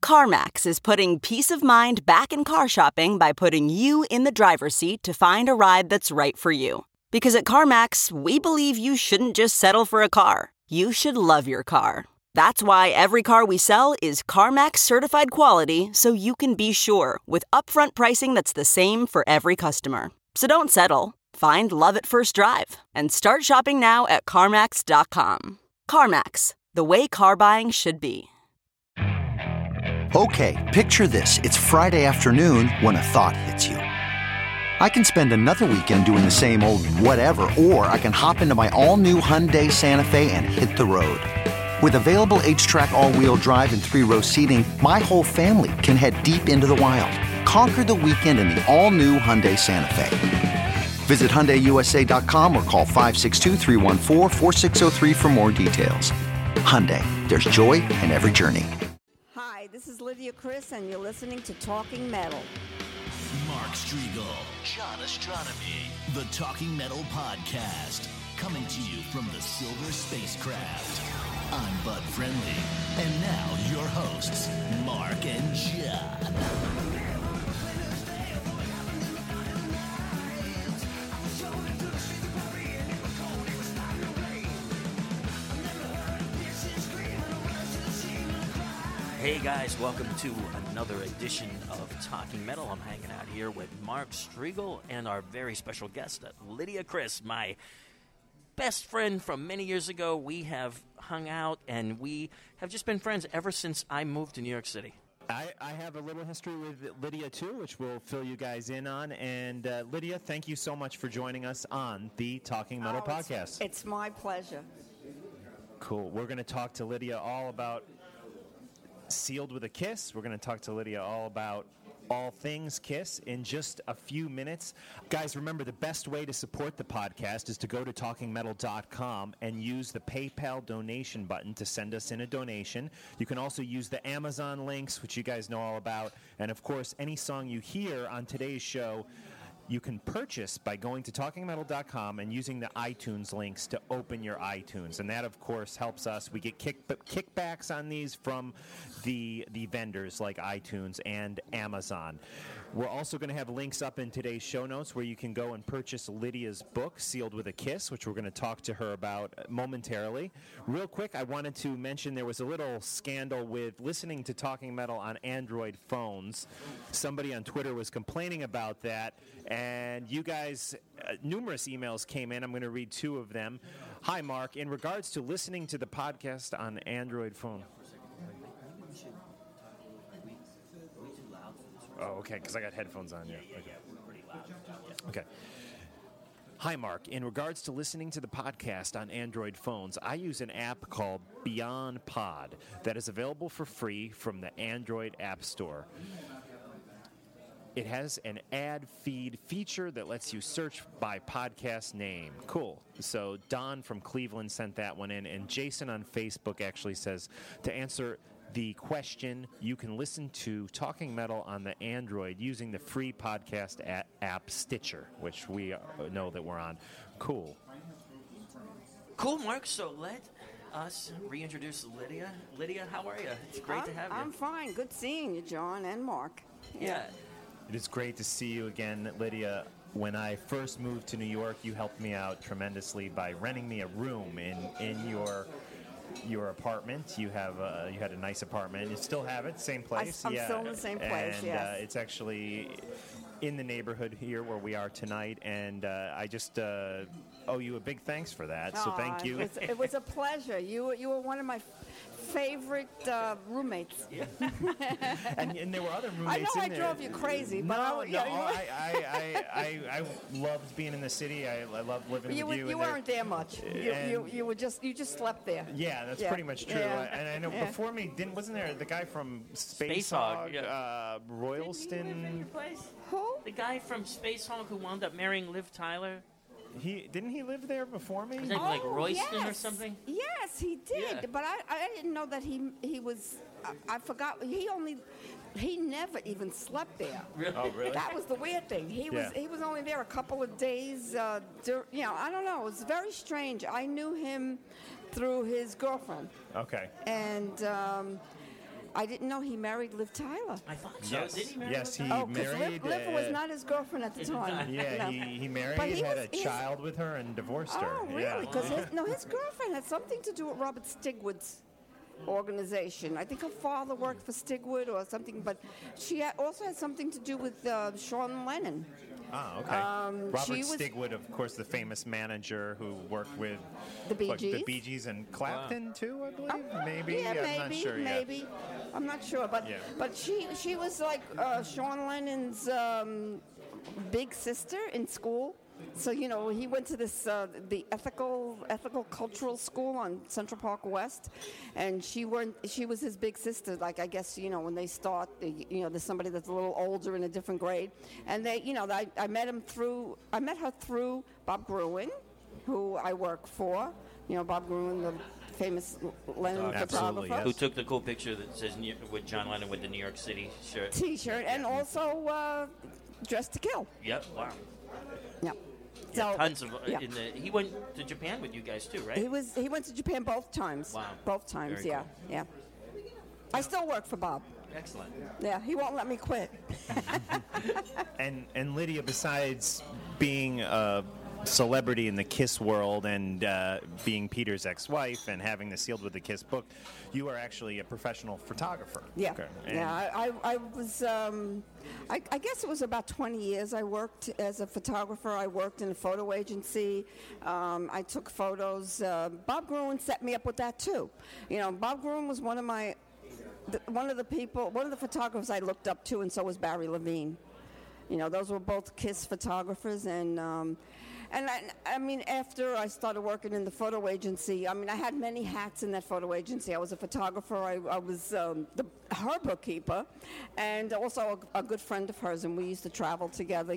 CarMax is putting peace of mind back in car shopping by putting you in the driver's seat to find a ride that's right for you. Because at CarMax, we believe you shouldn't just settle for a car. You should love your car. That's why every car we sell is CarMax certified quality, so you can be sure with upfront pricing that's the same for every customer. So don't settle. Find love at first drive and start shopping now at CarMax.com. CarMax, the way car buying should be. Okay, picture this. It's Friday afternoon when a thought hits you. I can spend another weekend doing the same old whatever, or I can hop into my all-new Hyundai Santa Fe and hit the road. With available H-Track all-wheel drive and 3-row seating, my whole family can head deep into the wild. Conquer the weekend in the all-new Hyundai Santa Fe. Visit HyundaiUSA.com or call 562-314-4603 for more details. Hyundai, there's joy in every journey. Hi, this is Lydia Chris, and you're listening to Talking Metal. Mark Strigl, John Astronomy, the Talking Metal Podcast, coming to you from the Silver Spacecraft. I'm Bud Friendly, and now your hosts, Mark and John. Hey guys, welcome to another edition of Talking Metal. I'm hanging out here with Mark Strigl and our very special guest, Lydia Chris, my best friend from many years ago. We have hung out and we have just been friends ever since I moved to New York City. I have a little history with Lydia, too, which we'll fill you guys in on. And Lydia, thank you so much for joining us on the Talking Metal Podcast. It's my pleasure. Cool. We're going to talk to Lydia all about Sealed with a Kiss. We're going to talk to Lydia all about all things Kiss in just a few minutes. Guys, remember, the best way to support the podcast is to go to TalkingMetal.com and use the PayPal donation button to send us in a donation. You can also use the Amazon links, which you guys know all about. And, of course, any song you hear on today's show, you can purchase by going to TalkingMetal.com and using the iTunes links to open your iTunes. And that, of course, helps us. We get kickbacks on these from the vendors like iTunes and Amazon. We're also going to have links up in today's show notes where you can go and purchase Lydia's book, Sealed with a Kiss, which we're going to talk to her about momentarily. Real quick, I wanted to mention there was a little scandal with listening to Talking Metal on Android phones. Somebody on Twitter was complaining about that, and you guys, numerous emails came in. I'm going to read two of them. Hi, Mark. In regards to listening to the podcast on Android phone. Oh, okay, because I got headphones on. Yeah. Okay. Hi, Mark. In regards to listening to the podcast on Android phones, I use an app called Beyond Pod that is available for free from the Android App Store. It has an ad feed feature that lets you search by podcast name. Cool. So Don from Cleveland sent that one in, and Jason on Facebook actually says, to answer the question, you can listen to Talking Metal on the Android using the free podcast app Stitcher, which we know that we're on. Cool. Cool, Mark. So let us reintroduce Lydia. Lydia, how are you? It's great to have you. I'm fine. Good seeing you, John and Mark. Yeah. It is great to see you again, Lydia. When I first moved to New York, you helped me out tremendously by renting me a room in your apartment. You had a nice apartment. You still have it, same place. I'm still in the same place. And yes. it's actually in the neighborhood here where we are tonight. And I just owe you a big thanks for that. So thank you. It was a pleasure. You were one of my favorite roommates. Yeah. and there were other roommates. I know in I there. drove you crazy, but I loved being in the city. I loved living with you. You weren't there much. You just slept there. Yeah, that's pretty much true. Yeah. And I know before me, wasn't there the guy from Space Hog, Royalston? Who? The guy from Space Hog who wound up marrying Liv Tyler. Didn't he live there before me? His name was like Royston yes. or something? Yes, he did. Yeah. But I didn't know that he was. I forgot. He never even slept there. Really? Oh, really? That was the weird thing. He was only there a couple of days. I don't know. It was very strange. I knew him through his girlfriend. Okay. And I didn't know he married Liv Tyler. I thought so. Yes. Did he marry Yes, Liv? he Oh, because married. Liv was not his girlfriend at the time. Yeah, No. he married, But he had was- a child with her, and divorced her. Oh, Yeah. really? Because his girlfriend had something to do with Robert Stigwood's organization. I think her father worked for Stigwood or something, but she also had something to do with Sean Lennon. Ah, okay. Robert she was- Stigwood, of course, the famous manager who worked with The Bee the Gees? Bee Gees and Clapton too, I believe. Maybe. Yeah, I'm maybe, not sure. maybe. I'm not sure, but Yeah. but she was like Sean Lennon's big sister in school. So he went to this the ethical cultural school on Central Park West, and she was his big sister. Like I guess when they start, there's somebody that's a little older in a different grade, and I met her through Bob Gruen, who I work for. Bob Gruen, the famous Lennon Absolutely, photographer. yes. Who took the cool picture that says with John Lennon with the New York City shirt? T-shirt, and also Dressed to Kill. Yep. Wow. Yeah. Yeah, So, tons of. yeah. He went to Japan with you guys too, right? He went to Japan both times. Wow. Both times, Very yeah, cool. yeah. I still work for Bob. Excellent. Yeah, he won't let me quit. And Lydia, besides being a celebrity in the Kiss world and being Peter's ex-wife and having the Sealed with a Kiss book, you are actually a professional photographer. Yeah, Okay. And yeah. I was. I guess it was about 20 years I worked as a photographer. I worked in a photo agency. I took photos. Bob Gruen set me up with that too. Bob Gruen was one of the photographers I looked up to, and so was Barry Levine. Those were both Kiss photographers, and I mean, after I started working in the photo agency, I mean, I had many hats in that photo agency. I was a photographer. I was her bookkeeper, and also a good friend of hers, and we used to travel together.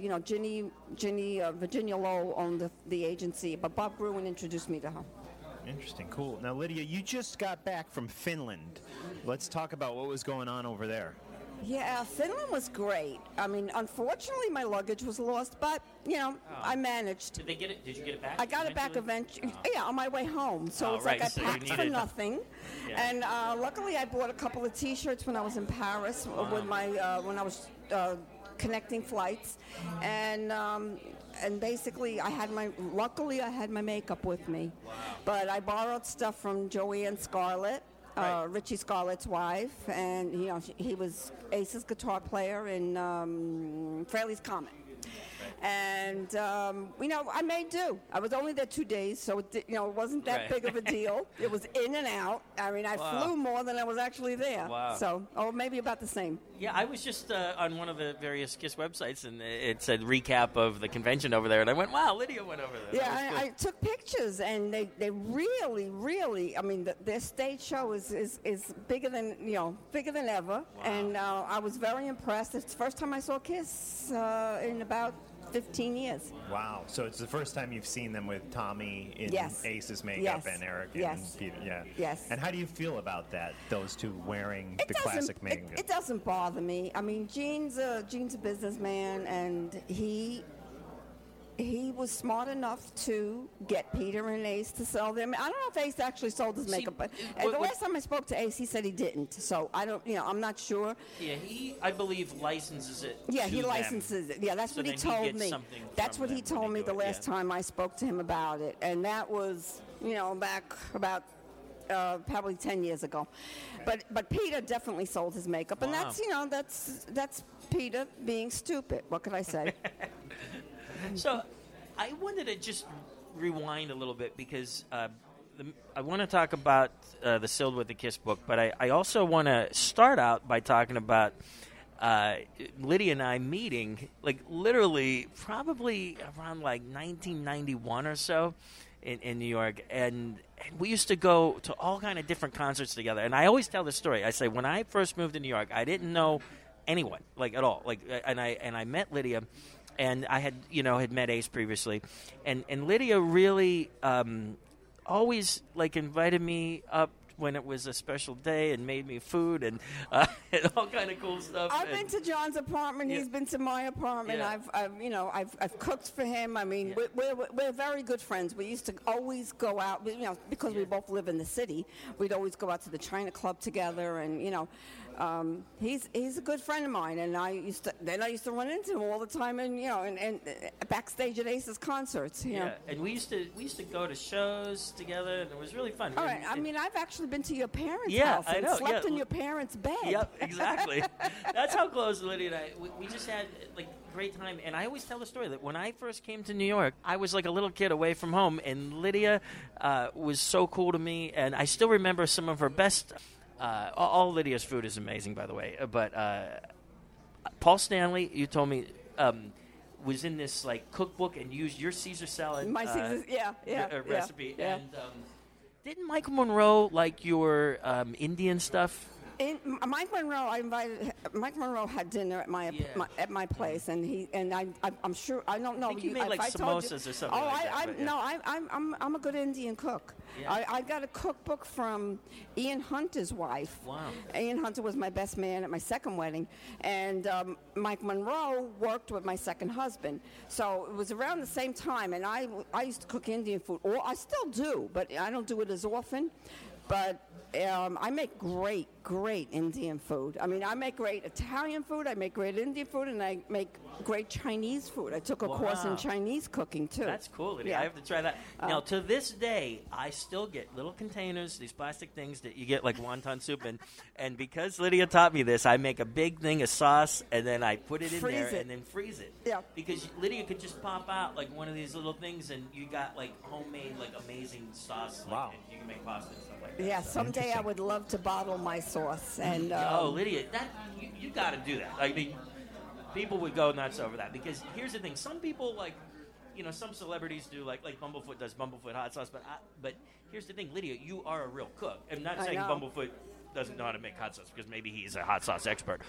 Virginia Lowell owned the agency, but Bob Gruen introduced me to her. Interesting, cool. Now, Lydia, you just got back from Finland. Let's talk about what was going on over there. Yeah, Finland was great. I mean, unfortunately, my luggage was lost, but I managed. Did they get it? Did you get it back? I got it back eventually. Yeah, on my way home. So Oh, it's right, like I so you packed for needed- nothing. Yeah. And luckily, I bought a couple of T-shirts when I was in Paris with my when I was connecting flights, and basically luckily I had my makeup with me. Wow. But I borrowed stuff from Joanne Scarlett. Right. Richie Scarlett's wife, and he was Ace's guitar player in Fraley's Comet. And I made do. I was only there 2 days, so it wasn't that Right. big of a deal. It was in and out. I mean, I Wow. flew more than I was actually there. Wow. So, or maybe about the same. Yeah, I was just on one of the various Kiss websites, and it said recap of the convention over there, and I went, "Wow, Lydia went over there." That was Yeah, cool. I took pictures, and they really. I mean, their stage show is bigger than ever, and I was very impressed. It's the first time I saw Kiss in about 15 years. Wow. So it's the first time you've seen them with Tommy in Yes. Ace's makeup Yes. and Eric Yes. and Peter. Yeah. Yes. And how do you feel about that, those two wearing the doesn't- classic makeup? It doesn't bother me. I mean, Gene's a businessman, and he was smart enough to get Peter and Ace to sell them. I don't know if Ace actually sold his makeup, but the last time I spoke to Ace, he said he didn't. So I don't, I'm not sure. Yeah, he, I believe, licenses it. Yeah, to he them. licenses it. Yeah, that's So what he then he told gets me. something That's from what he them when told they me do the it, last yeah. time I spoke to him about it, and that was, back about probably 10 years ago. But Peter definitely sold his makeup, and Wow. that's Peter being stupid. What could I say? So, I wanted to just rewind a little bit because I want to talk about the Sealed with the Kiss book, but I also want to start out by talking about Lydia and I meeting, like literally probably around like 1991 or so in New York, and we used to go to all kind of different concerts together. And I always tell this story. I say when I first moved to New York, I didn't know anyone like at all. Like, and I met Lydia. And I had met Ace previously, and Lydia really always like invited me up when it was a special day and made me food, and and all kind of cool stuff. I've been to John's apartment. He's been to my apartment. Yeah. I've cooked for him. I mean, we're very good friends. We used to always go out, because we both live in the city. We'd always go out to the China Club together, and he's a good friend of mine. And I used to run into him all the time, and backstage at Ace's concerts. And we used to go to shows together, and it was really fun. All right. I mean, I've actually been to your parents' Yeah, house I and know, slept yeah. in your parents' bed. Yep, exactly. That's how close Lydia and I. We just had great time, and I always tell the story that when I first came to New York, I was like a little kid away from home, and Lydia was so cool to me, and I still remember some of her best. All Lydia's food is amazing, by the way. But Paul Stanley, you told me, was in this cookbook and used your Caesar salad. My Caesar, recipe. Yeah. And didn't Michael Monroe like your Indian stuff? Mike Monroe had dinner at my place, and I'm sure I don't know. I think you made samosas or something. I'm a good Indian cook. Yeah. I got a cookbook from Ian Hunter's wife. Wow. Ian Hunter was my best man at my second wedding, and Mike Monroe worked with my second husband. So it was around the same time, and I used to cook Indian food, or I still do, but I don't do it as often. But I make great Indian food. I mean, I make great Italian food, I make great Indian food, and I make great Chinese food. I took a course in Chinese cooking, too. That's cool, Lydia. Yeah. I have to try that. Now, to this day, I still get little containers, these plastic things that you get like wonton soup in. And because Lydia taught me this, I make a big thing of sauce, and then I put it in there and then freeze it. Yeah. Because Lydia could just pop out one of these little things, and you got homemade, amazing sauce. Wow. You can make pasta and stuff like that. Yeah, someday I would love to bottle my sauce. And Lydia, you got to do that. I mean, people would go nuts over that because here's the thing: some people some celebrities do like Bumblefoot does Bumblefoot hot sauce, but here's the thing, Lydia, you are a real cook. I'm not saying Bumblefoot doesn't know how to make hot sauce because maybe he's a hot sauce expert.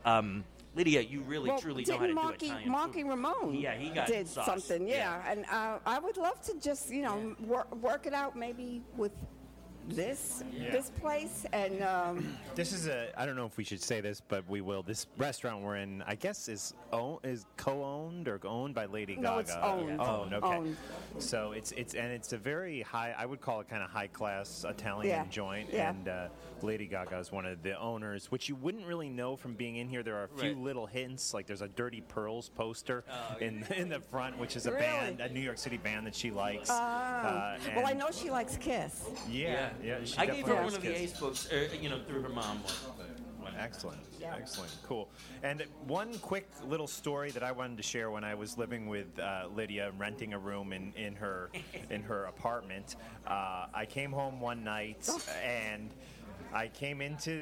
Lydia, you really truly know how to do Italian Marky food. Ramone he did sauce. something, and I would love to just work it out maybe with this place, and this is I don't know if we should say this, but we will. This restaurant we're in, I guess, is co-owned or owned by Lady Gaga. No, it's owned. Owned, okay. Owned. So it's a very high, I would call it kind of high class Italian joint, and Lady Gaga is one of the owners, which you wouldn't really know from being in here. There are a few little hints, like there's a Dirty Pearls poster in the front, which is a band, a New York City band that she likes. Well, I know she likes Kiss. Yeah. I gave her one of the Ace books, through her mom. Excellent. Cool. And one quick little story that I wanted to share when I was living with Lydia, renting a room in her apartment. I came home one night and I came into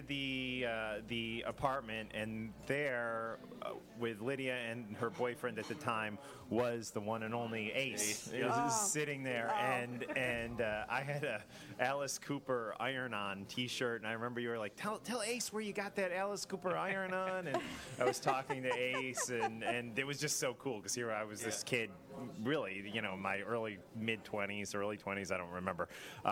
the apartment, and there, with Lydia and her boyfriend at the time, was the one and only Ace. He was sitting there, and I had a Alice Cooper iron-on T-shirt, and I remember you were like, "Tell Ace where you got that Alice Cooper iron-on," and I was talking to Ace, and it was just so cool because here I was this kid, really, my early mid-20s, early 20s, I don't remember,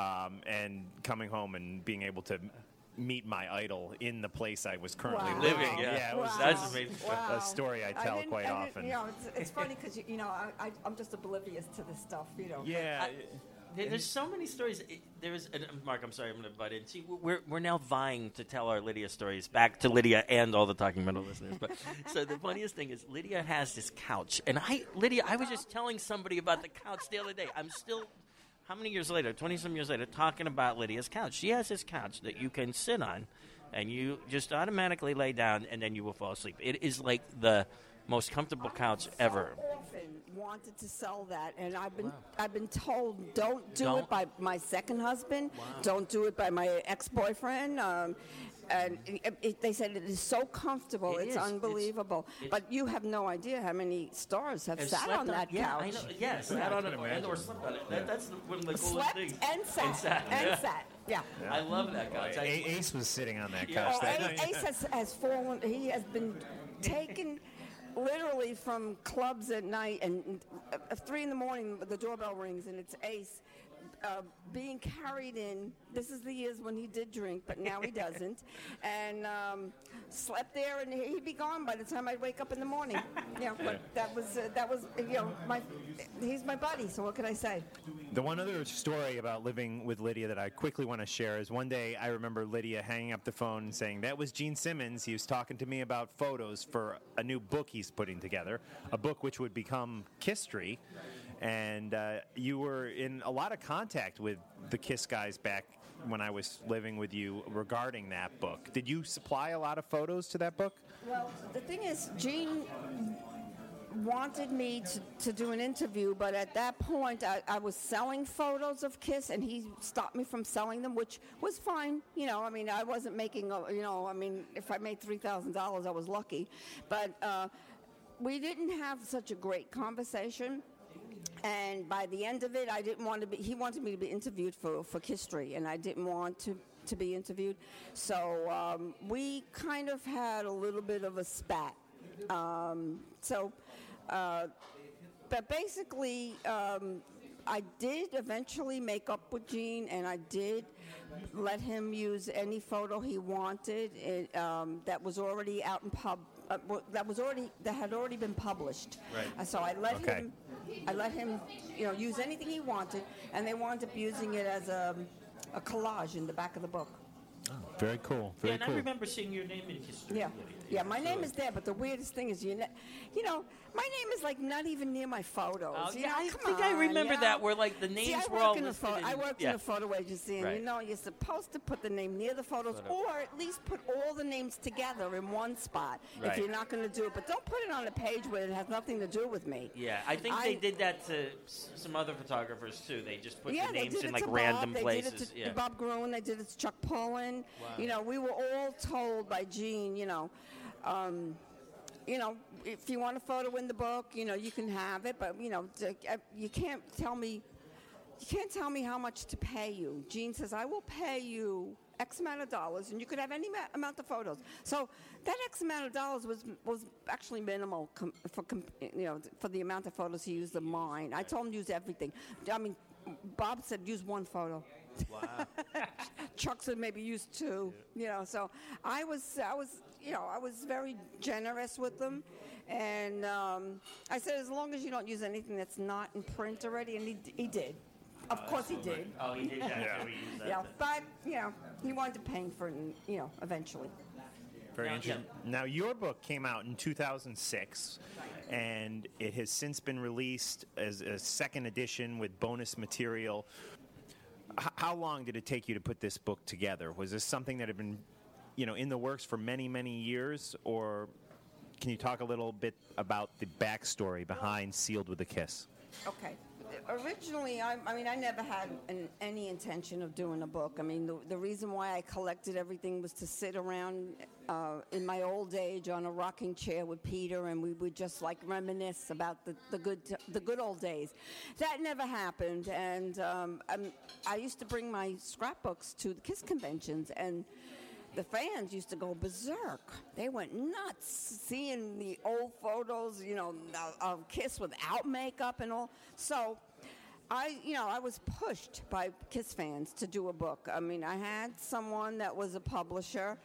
and coming home and being able to meet my idol in the place I was currently living. Yeah, it was that's amazing. A story I tell quite often. It's funny because I'm just oblivious to this stuff. Yeah. There's so many stories. Mark, I'm sorry, I'm going to butt in. See, we're now vying to tell our Lydia stories back to Lydia and all the Talking Metal listeners. But so the funniest thing is Lydia has this couch, and I was just telling somebody about the couch the other day. I'm still, how many years later, 20-some years later, talking about Lydia's couch. She has this couch that you can sit on, and you just automatically lay down, and then you will fall asleep. It is like the most comfortable couch ever. Often wanted to sell that, and I've been told don't do it by my second husband, don't do it by my ex-boyfriend. And they said it is so comfortable, it's unbelievable. But you have no idea how many stars have sat on that couch. I know. Yes, sat on it and or slept on it. That's one of the coolest things. And sat. Yeah. I love that couch. Ace was sitting on that couch. Ace has fallen. He has been taken literally from clubs at night, and at 3 a.m, the doorbell rings, and it's Ace being carried in. This is the years when he did drink, but now he doesn't. And slept there, and he'd be gone by the time I'd wake up in the morning. But that was he's my buddy. So what can I say? The one other story about living with Lydia that I quickly want to share is one day I remember Lydia hanging up the phone and saying, "That was Gene Simmons. He was talking to me about photos for a new book he's putting together, a book which would become Kisstory." And you were in a lot of contact with the Kiss guys back when I was living with you regarding that book. Did you supply a lot of photos to that book? Well, the thing is, Gene wanted me to do an interview, but at that point I was selling photos of Kiss, and he stopped me from selling them, which was fine. I wasn't making, if I made $3,000, I was lucky. But we didn't have such a great conversation. And by the end of it, I didn't want to be. He wanted me to be interviewed for Kisstory, and I didn't want to be interviewed. So we kind of had a little bit of a spat. But basically, I did eventually make up with Gene, and I did let him use any photo he wanted. That was already out in that had already been published. Right. So I let him, use anything he wanted, and they wound up using it as a collage in the back of the book. Oh, very cool. Very and cool. I remember seeing your name in Kisstory. Yeah, my name is there, but the weirdest thing is, my name is like not even near my photos. Oh, I think I remember that, where like the names were all listed. I worked in a photo agency, and you're supposed to put the name near the photos, or at least put all the names together in one spot if you're not going to do it. But don't put it on a page where it has nothing to do with me. Yeah, I think they did that to some other photographers too. They just put the names in like Bob, random places. They did it to Bob Gruen. They did it to Chuck Pullen. Wow. We were all told by Gene, if you want a photo in the book, you can have it, but you can't tell me how much to pay you. Gene says, I will pay you X amount of dollars, and you could have any amount of photos. So that X amount of dollars was actually minimal for the amount of photos he used of mine. I told him to use everything. I mean, Bob said use one photo. Wow. Chuck said maybe use two. So I was very generous with them, and I said as long as you don't use anything that's not in print already, and he did. Of course he did. Oh, he did that. Yeah, but he wanted to pay for it, eventually. Very interesting. Now, your book came out in 2006, and it has since been released as a second edition with bonus material. How long did it take you to put this book together? Was this something that had been, in the works for many, many years, or can you talk a little bit about the backstory behind Sealed with a Kiss? Okay. Originally, I never had any intention of doing a book. I mean, the reason why I collected everything was to sit around in my old age on a rocking chair with Peter, and we would just reminisce about the good old days. That never happened, and I used to bring my scrapbooks to the Kiss conventions, and the fans used to go berserk. They went nuts seeing the old photos, of Kiss without makeup and all. So I was pushed by Kiss fans to do a book. I mean, I had someone that was a publisher.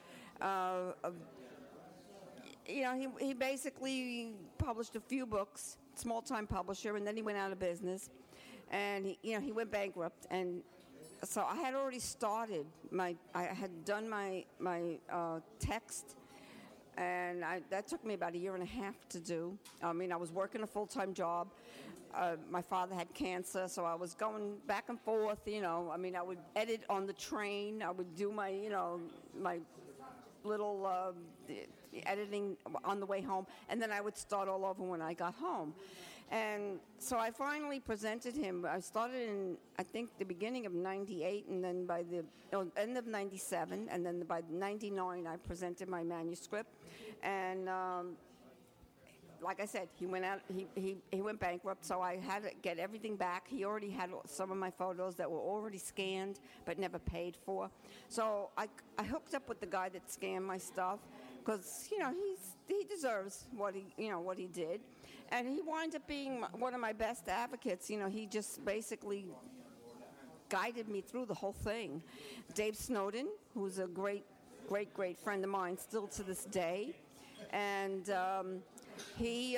He basically published a few books, small-time publisher, and then he went out of business. And he went bankrupt, and so I had already started I had done my text, and that took me about a year and a half to do. I mean, I was working a full-time job. My father had cancer, so I was going back and forth, I mean, I would edit on the train. I would do my, my little editing on the way home, and then I would start all over when I got home. And so I finally presented him. I started in, I think, the beginning of 98, and then by the end of 97, and then by 99, I presented my manuscript. And like I said, he went out. He went bankrupt, so I had to get everything back. He already had some of my photos that were already scanned but never paid for. So I hooked up with the guy that scanned my stuff, because he deserves what he did. And he wound up being one of my best advocates. He just basically guided me through the whole thing. Dave Snowden, who's a great friend of mine still to this day, and he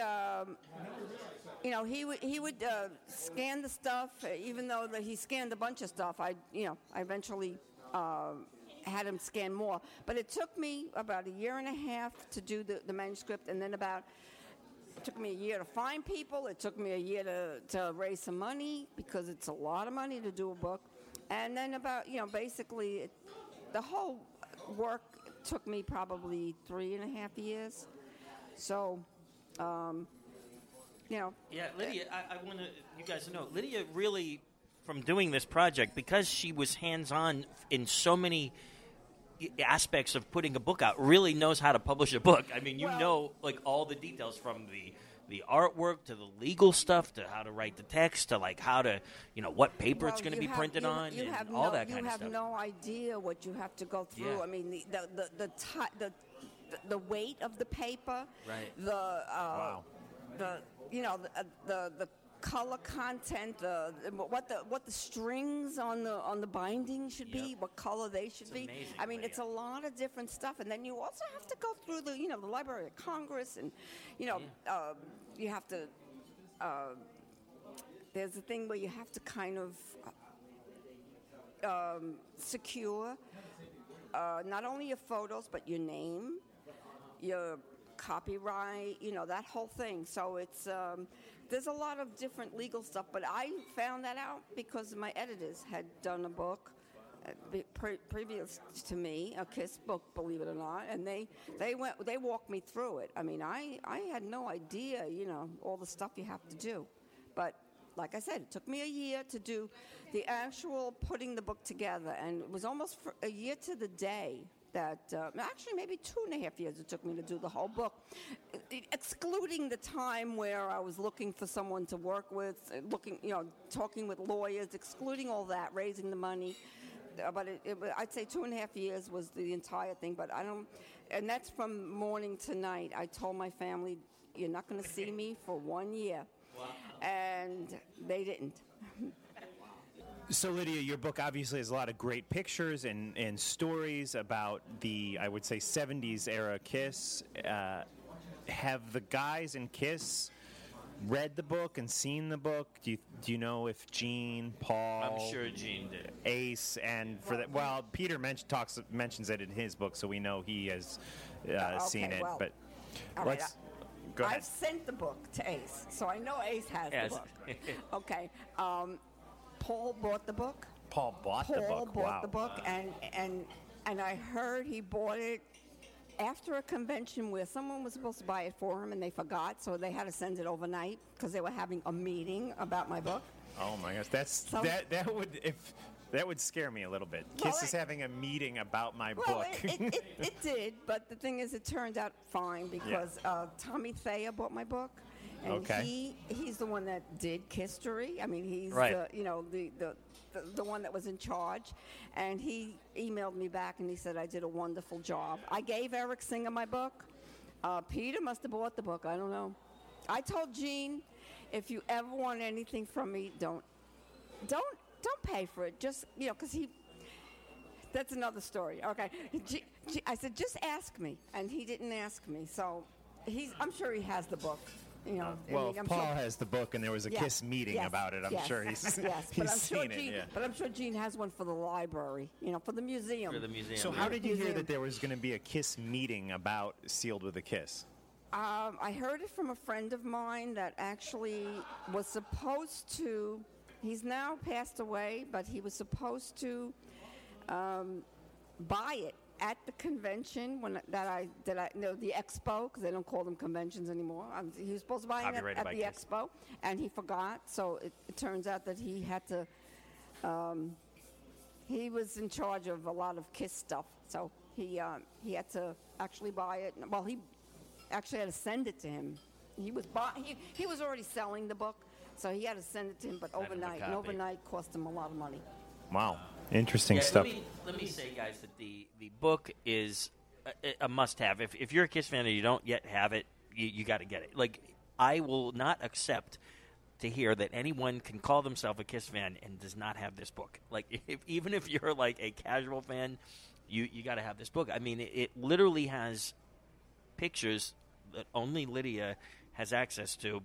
would scan the stuff, even though he scanned a bunch of stuff. I eventually had him scan more, but it took me about a year and a half to do the manuscript, and then it took me a year to find people. It took me a year to raise some money, because it's a lot of money to do a book, and then basically the whole work took me probably 3.5 years. So, Yeah, Lydia, I want you guys to know, Lydia really, from doing this project, because she was hands-on in so many aspects of putting a book out, really knows how to publish a book. I mean, like all the details, from the artwork to the legal stuff to how to write the text to like how to, what paper it's going to be printed on and all that kind of stuff. You have no idea what you have to go through. Yeah. I mean, the weight of the paper, right? Wow. The color content, what the strings on the binding should be, what color they should be. Amazing, I mean, Lydia. it's a lot of different stuff, and then you also have to go through the Library of Congress, and you have to. There's a thing where you have to kind of secure not only your photos but your name, your copyright, that whole thing. So it's there's a lot of different legal stuff, but I found that out because my editors had done a book previous to me, a KISS book, believe it or not, and they walked me through it. I mean, I had no idea, all the stuff you have to do, but like I said, it took me a year to do the actual putting the book together, and it was almost for a year to the day that, actually maybe 2.5 years it took me to do the whole book, excluding the time where I was looking for someone to work with, talking with lawyers, excluding all that, raising the money. But I'd say 2.5 years was the entire thing, but and that's from morning to night. I told my family, you're not going to see me for 1 year. Wow. And they didn't. So, Lydia, your book obviously has a lot of great pictures and stories about the, I would say, 70s era KISS. Have the guys in KISS read the book and seen the book? Do you know if Gene, Paul, I'm sure Gene did, Ace, and Peter mentions it in his book, so we know he has seen it. Well, but let's go ahead. I've sent the book to Ace, so I know Ace has the book. Okay. Paul bought the book. Paul bought the book, and I heard he bought it after a convention where someone was supposed to buy it for him and they forgot, so they had to send it overnight because they were having a meeting about my book. Oh my gosh, that would scare me a little bit. KISS is having a meeting about my book. It did, but the thing is, it turned out fine because Tommy Thayer bought my book, and he's the one that did Kisstory. I mean, he's the one that was in charge, and he emailed me back and he said I did a wonderful job. I gave Eric Singer my book. Peter must have bought the book. I don't know. I told Gene, if you ever want anything from me, don't pay for it. Just because that's another story. Okay, I said just ask me, and he didn't ask me. So I'm sure he has the book. Paul has the book, and there was a KISS meeting about it. I'm sure he's seen it. Yeah. But I'm sure Gene has one for the library, for the museum. For the museum. So how did you hear that there was going to be a KISS meeting about Sealed with a Kiss? I heard it from a friend of mine that actually was supposed to. He's now passed away, but he was supposed to buy it at the convention the expo, because they don't call them conventions anymore. He was supposed to buy it at the expo, and he forgot. So it turns out that he had to. He was in charge of a lot of KISS stuff, so he had to actually buy it. Well, he actually had to send it to him. He was already selling the book, so he had to send it to him, but overnight. And overnight cost him a lot of money. Wow. Interesting stuff. Let me say, guys, that the book is a must-have. If you're a KISS fan and you don't yet have it, you got to get it. Like, I will not accept to hear that anyone can call themselves a Kiss fan and does not have this book. Like, even if you're like a casual fan, you got to have this book. I mean, it literally has pictures that only Lydia has access to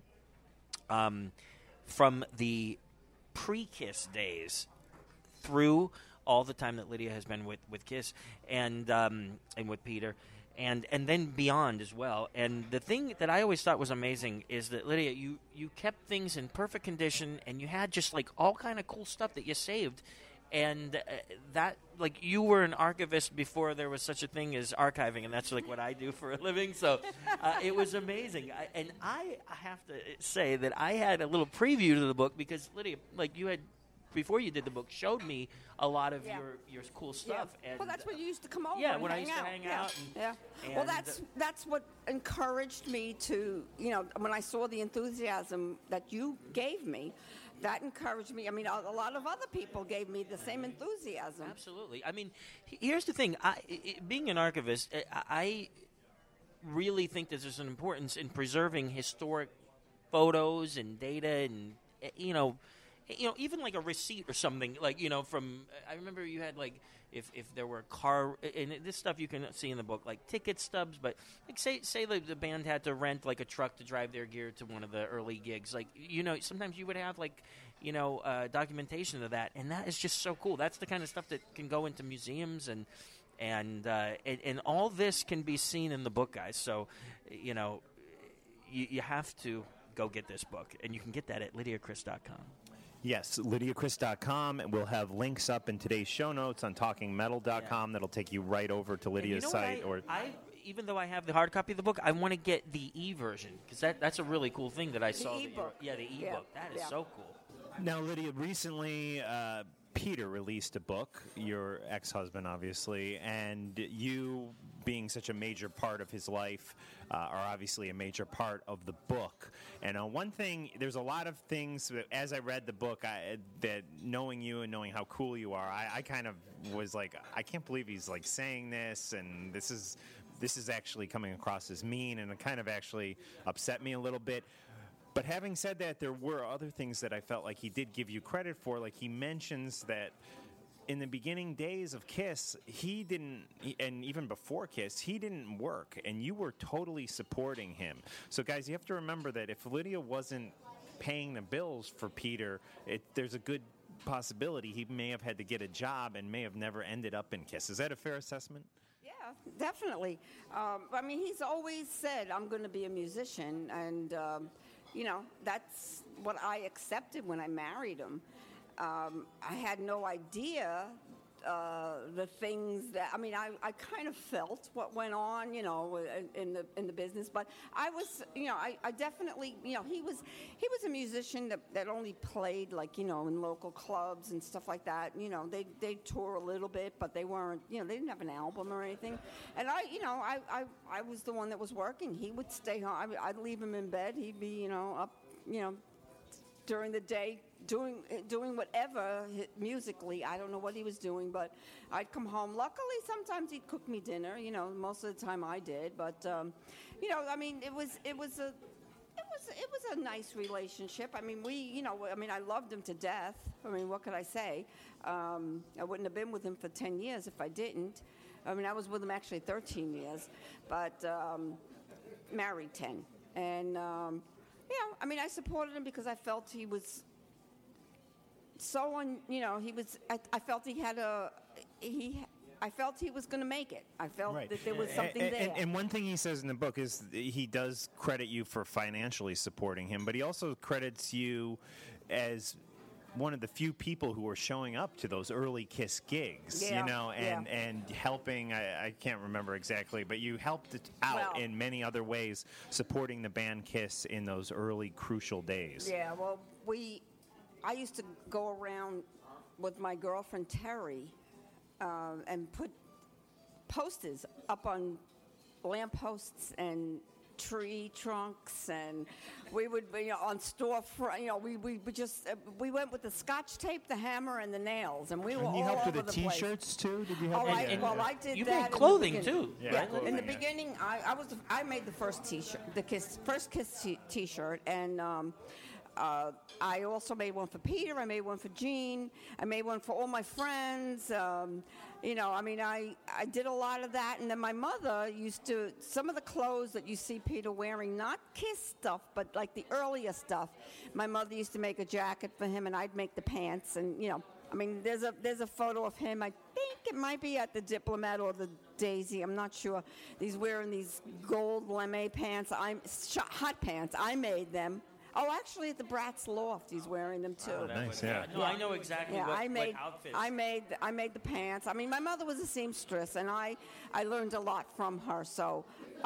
from the pre-Kiss days through all the time that Lydia has been with Kiss and with Peter. And then beyond as well. And the thing that I always thought was amazing is that, Lydia, you kept things in perfect condition, and you had just, like, all kind of cool stuff that you saved. And that, like, you were an archivist before there was such a thing as archiving, and that's, like, what I do for a living. So it was amazing. I have to say that I had a little preview to the book because, Lydia, like, you had, before you did the book, showed me a lot of your cool stuff. Yeah. And, well, that's when you used to come over. Yeah, and when I hang used to out. hang Yeah. out. Yeah. Well, that's what encouraged me to, when I saw the enthusiasm that you gave me, that encouraged me. I mean, a lot of other people gave me the same enthusiasm. Absolutely. I mean, here's the thing. Being an archivist, I really think that there's an importance in preserving historic photos and data and, even like a receipt or something, like, from, I remember you had, like, if there were car, and this stuff you can see in the book, like ticket stubs, but like say the band had to rent like a truck to drive their gear to one of the early gigs, like, sometimes you would have like, documentation of that, and that is just so cool. That's the kind of stuff that can go into museums, and all this can be seen in the book, guys. So, you have to go get this book, and you can get that at LydiaChris.com. Yes, LydiaChris.com. We'll have links up in today's show notes on TalkingMetal.com. That'll take you right over to Lydia's site. Even though I have the hard copy of the book, I want to get the e-version because that's a really cool thing that I saw. The e-book. The e-book. That is so cool. Now, Lydia, recently Peter released a book, your ex-husband, obviously, and you, being such a major part of his life, are obviously a major part of the book. And one thing, there's a lot of things that, as I read the book, that knowing you and knowing how cool you are, I kind of was like, I can't believe he's like saying this, and this is actually coming across as mean, and it kind of actually upset me a little bit. But having said that, there were other things that I felt like he did give you credit for. Like, he mentions that in the beginning days of Kiss, he didn't, and even before Kiss, he didn't work, and you were totally supporting him. So, guys, you have to remember that if Lydia wasn't paying the bills for Peter, there's a good possibility he may have had to get a job and may have never ended up in Kiss. Is that a fair assessment? Yeah, definitely. I mean, he's always said, I'm going to be a musician, and, that's what I accepted when I married him. I had no idea the things that, I mean, I kind of felt what went on, in the business, but I was, I definitely, he was a musician that only played, like, in local clubs and stuff like that. They tour a little bit, but they weren't, they didn't have an album or anything. And I was the one that was working. He would stay home. I'd leave him in bed. He'd be, up, during the day, doing whatever musically. I don't know what he was doing, but I'd come home. Luckily, sometimes he'd cook me dinner. Most of the time I did. But I mean, it was a nice relationship. I mean, I loved him to death. I mean, what could I say? I wouldn't have been with him for 10 years if I didn't. I mean, I was with him actually 13 years, but married 10. And I mean, I supported him because I felt he was I felt he had I felt he was going to make it. I felt that there was something there. And one thing he says in the book is he does credit you for financially supporting him, but he also credits you as one of the few people who were showing up to those early Kiss gigs, and helping, I can't remember exactly, but you helped it out in many other ways, supporting the band Kiss in those early crucial days. Yeah, well, I used to go around with my girlfriend Terry and put posters up on lampposts and tree trunks, and we would be on storefront. We went with the Scotch tape, the hammer, and the nails, and we were all over the place. And you helped with the T-shirts too? Did you help? I did you that. You made clothing too. Yeah. Clothing, in the beginning, I made the first T-shirt, first Kiss T-shirt, and I also made one for Peter. I made one for Jean. I made one for all my friends. I did a lot of that. And then my mother used to, some of the clothes that you see Peter wearing, not Kiss stuff, but like the earlier stuff. My mother used to make a jacket for him, and I'd make the pants. And, there's a photo of him. I think it might be at the Diplomat or the Daisy. I'm not sure. He's wearing these gold lame pants. Hot pants. I made them. Oh, actually, at the Bratz Loft, he's wearing them too. Oh, nice, yeah. No, I know exactly what outfits. I made the pants. I mean, my mother was a seamstress, and I learned a lot from her. So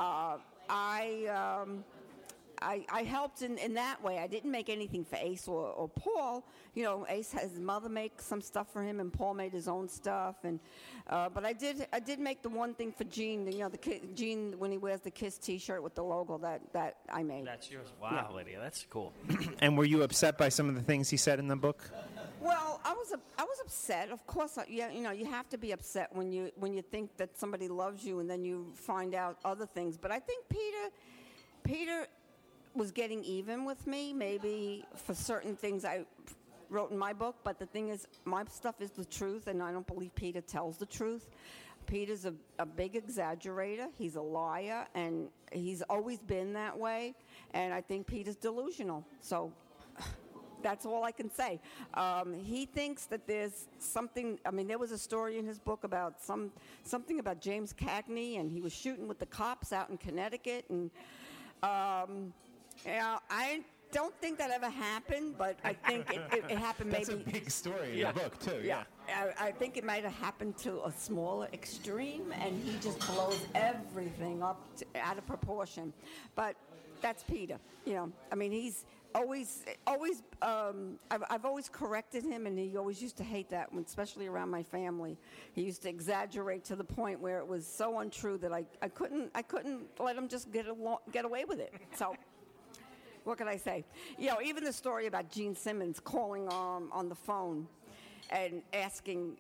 I helped in that way. I didn't make anything for Ace or Paul. Ace has his mother make some stuff for him, and Paul made his own stuff. And but I did make the one thing for Gene. Gene, when he wears the Kiss T-shirt with the logo, that I made. That's yours. Wow, Lydia, that's cool. And were you upset by some of the things he said in the book? Well, I was upset. Of course, you have to be upset when you think that somebody loves you, and then you find out other things. But I think Peter was getting even with me, maybe for certain things I wrote in my book, but the thing is, my stuff is the truth, and I don't believe Peter tells the truth. Peter's a big exaggerator. He's a liar, and he's always been that way, and I think Peter's delusional. So that's all I can say. He thinks that there's something. I mean, there was a story in his book about something about James Cagney, and he was shooting with the cops out in Connecticut, and I don't think that ever happened, but I think it happened maybe. That's a big story in the book, too. Yeah. I think it might have happened to a smaller extreme, and he just blows everything up out of proportion. But that's Peter. He's always. I've always corrected him, and he always used to hate that, especially around my family. He used to exaggerate to the point where it was so untrue that I couldn't let him just get away with it. So. What can I say? Even the story about Gene Simmons calling on the phone and asking,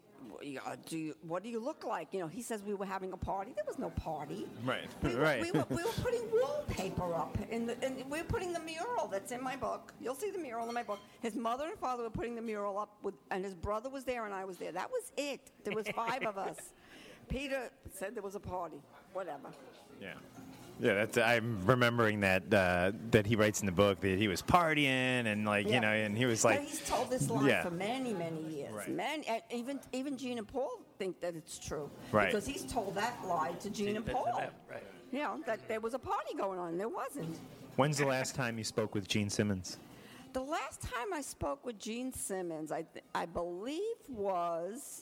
what do you look like? He says we were having a party. There was no party. Right. We were putting wallpaper up, and we were putting the mural that's in my book. You'll see the mural in my book. His mother and father were putting the mural up, and his brother was there, and I was there. That was it. There was 5 of us. Peter said there was a party. Whatever. Yeah. Yeah, I'm remembering that he writes in the book that he was partying and and he was like. But he's told this lie for many, many years. Right. Even Gene and Paul think that it's true, right? Because he's told that lie to Gene and Paul. Right. That there was a party going on. There wasn't. When's the last time you spoke with Gene Simmons? The last time I spoke with Gene Simmons, I believe was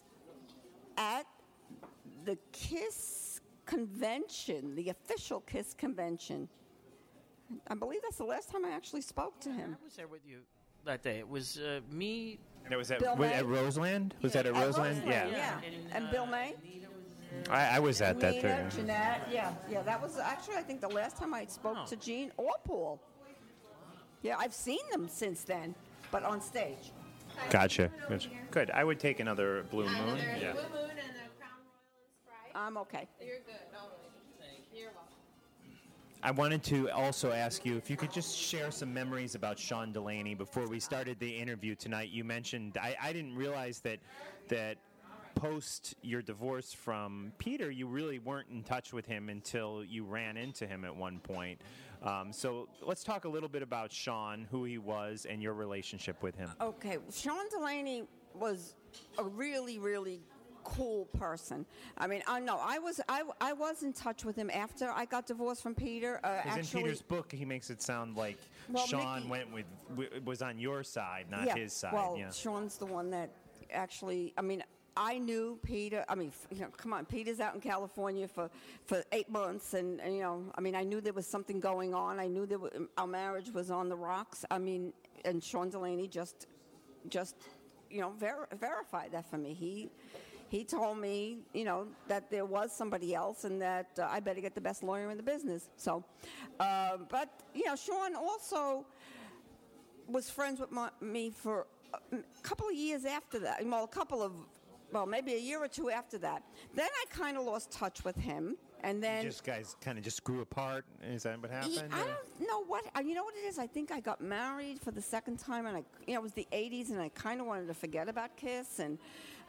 at the Kiss convention, the official Kiss convention. I believe that's the last time I actually spoke to him. I was there with you that day. It was me. That was at Roseland? Was that at Roseland? Yeah. And Bill May? I was at that too. Jeanette, yeah. That was actually, I think, the last time I spoke to Gene or Paul. Yeah, I've seen them since then, but on stage. Gotcha. Good. I would take another Blue Moon. Yeah. Blue Moon and a Crown Royal and Sprite. I'm okay. You're good. You're welcome. I wanted to also ask you if you could just share some memories about Sean Delaney before we started the interview tonight. You mentioned I didn't realize that post your divorce from Peter, you really weren't in touch with him until you ran into him at one point. So let's talk a little bit about Sean, who he was, and your relationship with him. Okay, Sean Delaney was a really, really cool person. I mean, I was in touch with him after I got divorced from Peter. Because in Peter's book, he makes it sound like Sean was on your side, not his side. Well, Sean's the one that actually. I mean, I knew Peter. I mean, come on, Peter's out in California for 8 months, and I knew there was something going on. I knew our marriage was on the rocks. I mean, and Sean Delaney just verified that for me. He told me, that there was somebody else and that I better get the best lawyer in the business. So, but, Sean also was friends with me for a couple of years after that. Maybe a year or two after that. Then I kind of lost touch with him. And then Just guys kind of just grew apart. Is that what happened? I or- don't know what. You know what it is? I think I got married for the second time, and it was the '80s, and I kind of wanted to forget about Kiss, and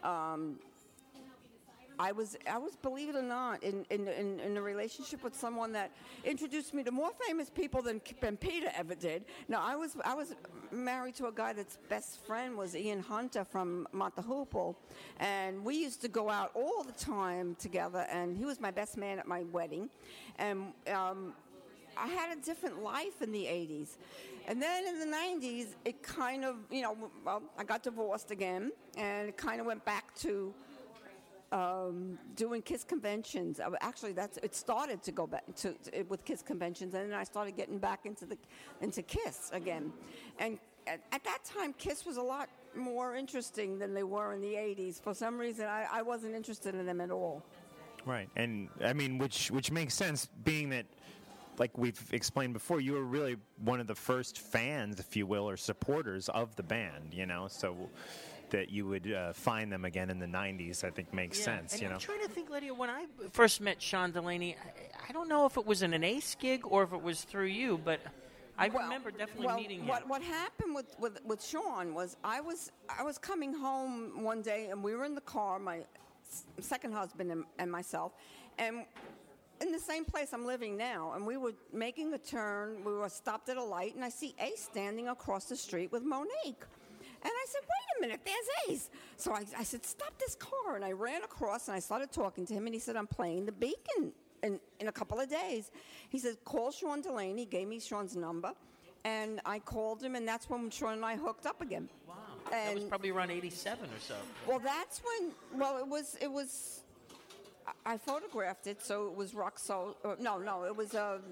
I was, believe it or not, in a relationship with someone that introduced me to more famous people than Peter ever did. Now, I was married to a guy that's best friend was Ian Hunter from Mott the Hoople, and we used to go out all the time together, and he was my best man at my wedding, and I had a different life in the 80s. And then in the 90s, it kind of, I got divorced again, and it kind of went back to doing Kiss conventions. Actually, it started to go back with Kiss conventions, and then I started getting back into Kiss again. And at that time, Kiss was a lot more interesting than they were in the 80s. For some reason, I wasn't interested in them at all. Right, and I mean, which makes sense, being that, like we've explained before, you were really one of the first fans, if you will, or supporters of the band, so that you would find them again in the 90s, I think makes sense, And I'm trying to think, Lydia, when I first met Sean Delaney, I don't know if it was in an Ace gig or if it was through you, but I remember definitely meeting him. What happened with Sean was I was coming home one day, and we were in the car, my second husband and myself, and in the same place I'm living now, and we were making a turn. We were stopped at a light, and I see Ace standing across the street with Monique. And I said, wait a minute, there's Ace. So I said, stop this car. And I ran across, and I started talking to him, and he said, I'm playing the Beacon in a couple of days. He said, call Sean Delaney. He gave me Sean's number. And I called him, and that's when Sean and I hooked up again. Wow. That was probably around 87 or so. Well, that's when, it was, I photographed it, so it was Rock Soul. No, it was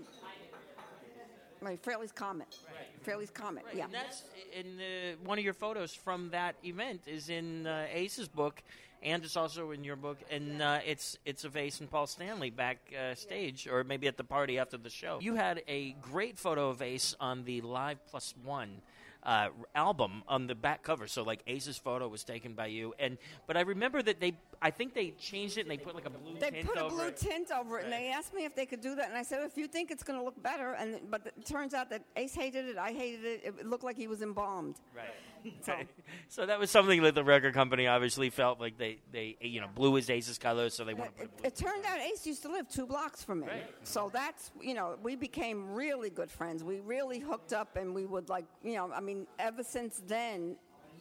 Fairley's Comet. Right. Fairley's Comet, Right. yeah. And that's in one of your photos from that event is in Ace's book, and it's also in your book, and it's of Ace and Paul Stanley backstage, or maybe at the party after the show. You had a great photo of Ace on the Live Plus One album on the back cover, so like Ace's photo was taken by you, but I remember that I think they changed it and they put like a blue tint over it. They put a blue tint over it, and they asked me if they could do that, and I said, if you think it's going to look better, but it turns out that Ace hated it, I hated it. It looked like he was embalmed. Right. So, so that was something that the record company obviously felt like they blue is Ace's color, so they wanted to put a blue. It turned out Ace used to live 2 blocks from me. Right. So that's, we became really good friends. We really hooked up, and we would ever since then,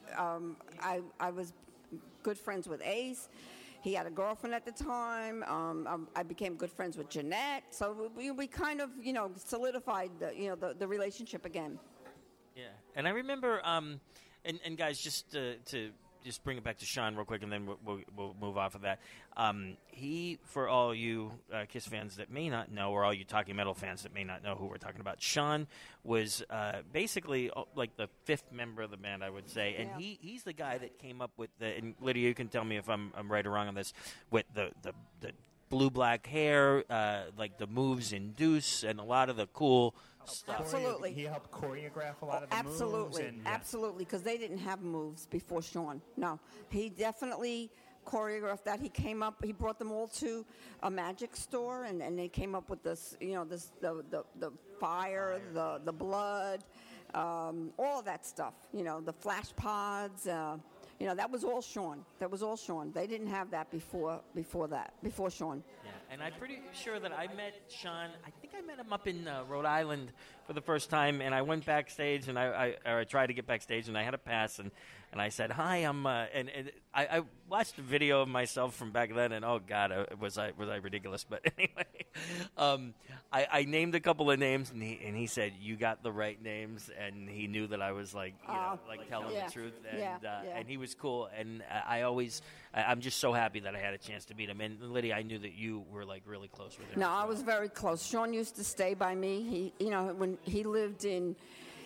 I was good friends with Ace. He had a girlfriend at the time. I became good friends with Jeanette. So we kind of, solidified the relationship again. Yeah, and I remember, and guys, just to just bring it back to Sean real quick, and then we'll move off of that. He, for all you Kiss fans that may not know, or all you Talking Metal fans that may not know who we're talking about, Sean was basically like the 5th member of the band, I would say, and he's the guy that came up with and Lydia, you can tell me if I'm right or wrong on this, with the blue-black hair, like the moves in Deuce, and a lot of the cool stuff. Absolutely. He helped choreograph a lot of the moves. Absolutely, because they didn't have moves before Sean. No, he definitely choreographed that. He brought them all to a magic store, and they came up with this, the fire, the blood, all of that stuff, the flash pods, that was all Sean. They didn't have that before Sean. Yeah, and I'm pretty sure that I met Sean. I think I met him up in Rhode Island for the first time, and I went backstage, and I tried to get backstage, and I had a pass, and I said, hi, I'm, and I watched a video of myself from back then, and oh God, was I ridiculous? But anyway, I named a couple of names, and he said, you got the right names, and he knew that I was like telling the truth, and he was cool, and I'm just so happy that I had a chance to meet him. And Lydia, I knew that you were like really close with him. No, I was very close. Sean used to stay by me. When he lived in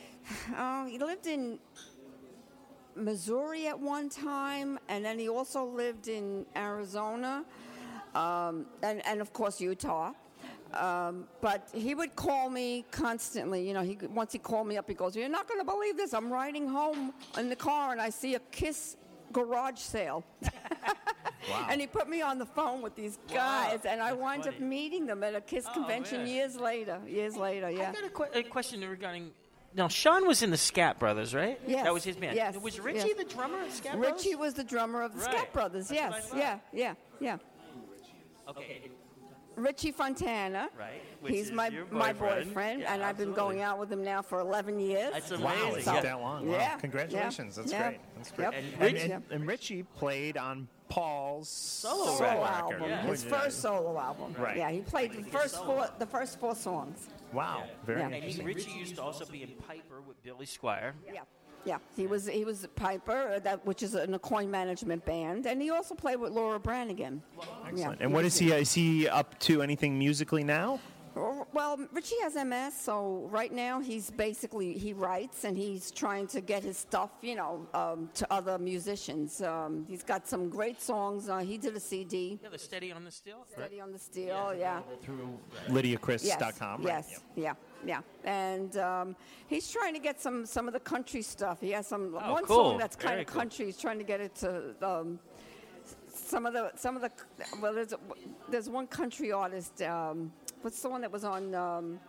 Missouri at one time, and then he also lived in Arizona, and of course Utah. But he would call me constantly. Once he called me up, he goes, "You're not going to believe this. I'm riding home in the car, and I see a Kiss garage sale." Wow. And he put me on the phone with these guys, and I wound up meeting them at a KISS convention man. years later. Yeah. I got a question regarding. Now, Sean was in the Scat Brothers, right? Yes. That was his band. Yes. Was Richie Yes. the drummer of Scat Brothers? Richie was the drummer of the Right. Scat Brothers. That's Yes. what I thought. Yeah. Okay. Richie Fontana. Right, which He's is my your my boyfriend. boyfriend, Yeah, and I've been absolutely. going out with him now for 11 years. That's Wow, amazing. it's So- not that long. Wow. Yeah. Congratulations. Yeah. That's Yeah. great. That's great. Yep. And And, and Richie played on Paul's Solo Solo record. album, Yeah. his first solo album. Right. Yeah, he played the first four songs. Wow, very Yeah. And interesting. Richie used to also be in Piper with Billy Squire. Yeah. He was Piper, which is an coin management band, and he also played with Laura Branigan. Excellent. And what is he? Is he up to anything musically now? Well, Richie has MS, so right now he writes and he's trying to get his stuff, to other musicians. He's got some great songs. He did a CD, Yeah, the Steady on the Steel. Steady on the Steel, yeah. Through LydiaChris.com. Yes, right? yeah. And he's trying to get some of the country stuff. He has one cool. song that's kind Very of cool. country. He's trying to get it to some of the. Well, there's one country artist. What's the one that was on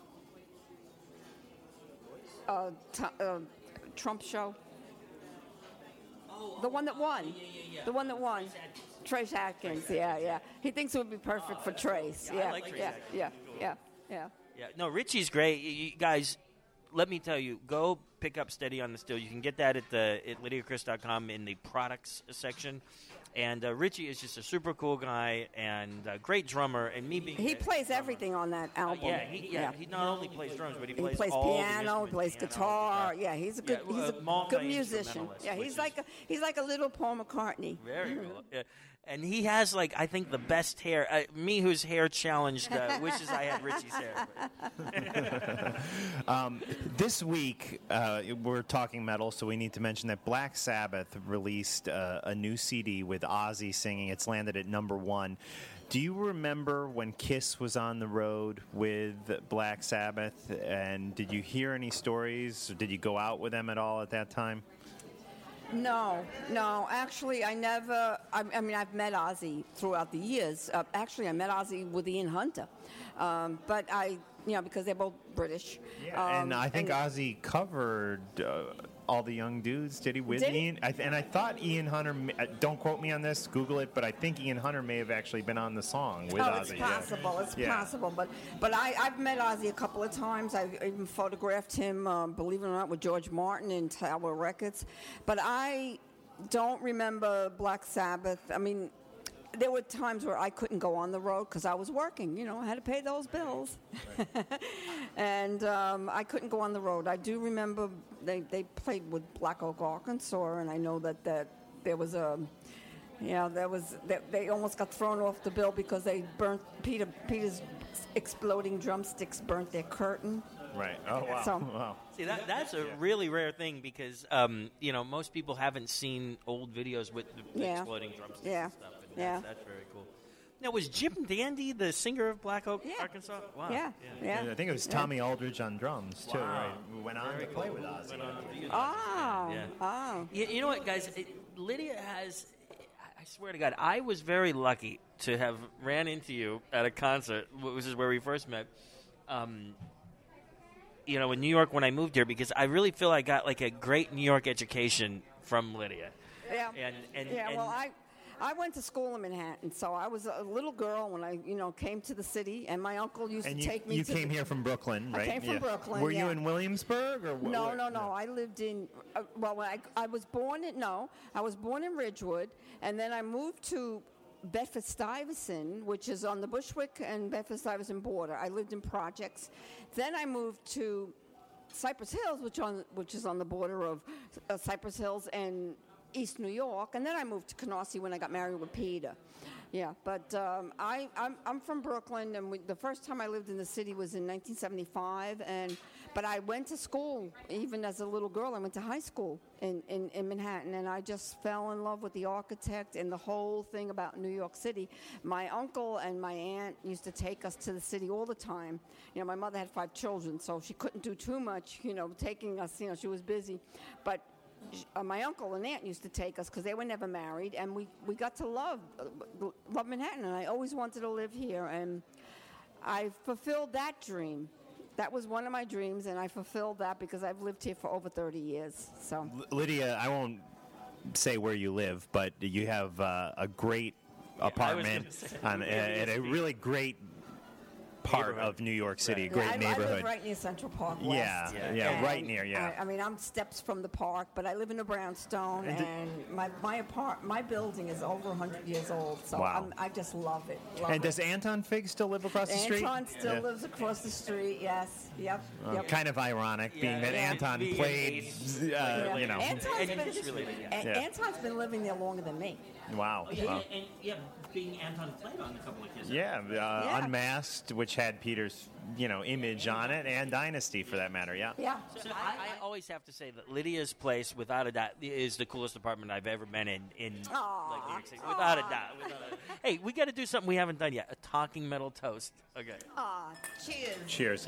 Trump show? The one that won. The one that won. Trace Atkins. Yeah. He thinks it would be perfect for Trace. I like Trace Atkins. Yeah. Yeah, no, Richie's great. You guys, let me tell you, go pick up Steady on the Steel. You can get that at LydiaChris.com in the products section. And Richie is just a super cool guy and a great drummer. And me being He plays everything on that album. He not only plays drums, but he He plays plays all the piano, he plays instruments, guitar. piano. Yeah, he's a good musician. multi-instrumentalist, Yeah, which he's like a little Paul McCartney. Very cool. Yeah. And he has, I think the best hair. Me, who's hair challenged, wishes I had Richie's hair. This week, we're talking metal, so we need to mention that Black Sabbath released a new CD with Ozzy singing. It's landed at #1. Do you remember when Kiss was on the road with Black Sabbath? And did you hear any stories? Or did you go out with them at all at that time? No. Actually, I never. I mean, I've met Ozzy throughout the years. Actually, I met Ozzy with Ian Hunter, but because they're both British. And I think Ozzy covered All the Young Dudes. Did he with Did he? Ian? And I thought Ian Hunter. Don't quote me on this. Google it. But I think Ian Hunter may have actually been on the song with Ozzy. It's possible. It's possible. But I've met Ozzy a couple of times. I've even photographed him, believe it or not, with George Martin in Tower Records. But I don't remember Black Sabbath. I mean, there were times where I couldn't go on the road because I was working. I had to pay those bills. Right. And I couldn't go on the road. I do remember they played with Black Oak, Arkansas, and I know that there was a... they almost got thrown off the bill because they burnt Peter's exploding drumsticks burnt their curtain. Right. Oh, wow. So, wow. See, that's a really rare thing because, most people haven't seen old videos with the exploding drumsticks and stuff. And that's very cool. Now, was Jim Dandy the singer of Black Oak, Arkansas? Wow. Yeah. I think it was Tommy Aldridge on drums, too, right? Who went on to play with Ozzy. Oh. You know what, guys? Lydia has... I swear to God, I was very lucky to have ran into you at a concert, which is where we first met. In New York when I moved here, because I really feel I got a great New York education from Lydia. Yeah. And Well, I went to school in Manhattan, so I was a little girl when I, came to the city, and my uncle used to take me. You came here from Brooklyn, right? I came from Brooklyn. Were you in Williamsburg or what? No. I lived in. I was born in Ridgewood, and then I moved to Bedford-Stuyvesant, which is on the Bushwick and Bedford-Stuyvesant border. I lived in projects. Then I moved to Cypress Hills, which is on the border of Cypress Hills and East New York, and then I moved to Canarsie when I got married with Peter. Yeah, but I'm from Brooklyn, and the first time I lived in the city was in 1975, but I went to school even as a little girl. I went to high school in Manhattan, and I just fell in love with the architect and the whole thing about New York City. My uncle and my aunt used to take us to the city all the time. My mother had 5 children, so she couldn't do too much, taking us, she was busy. But my uncle and aunt used to take us because they were never married, and we got to love Manhattan, and I always wanted to live here, and I fulfilled that dream. That was one of my dreams, and I fulfilled that because I've lived here for over 30 years. So, Lydia, I won't say where you live, but you have a great apartment at a really great part of New York City, great I neighborhood. live right near Central Park West. Yeah, right near, I mean, I'm steps from the park, but I live in a brownstone, and my building is over 100 years old, so Wow. I just love it. Does Anton Fig still live across the street? Anton still lives across the street, yes. Yep. Kind of ironic, being that Anton played, you know. Anton's been living there longer than me. Wow. And being Anton played on a couple of kids. Unmasked, which had Peter's, image on it, and Dynasty for that matter. Yeah. So I always have to say that Lydia's place, without a doubt, is the coolest apartment I've ever been in like New York City. Without a doubt. Hey, we got to do something we haven't done yet. A talking metal toast. Okay. Cheers. Cheers.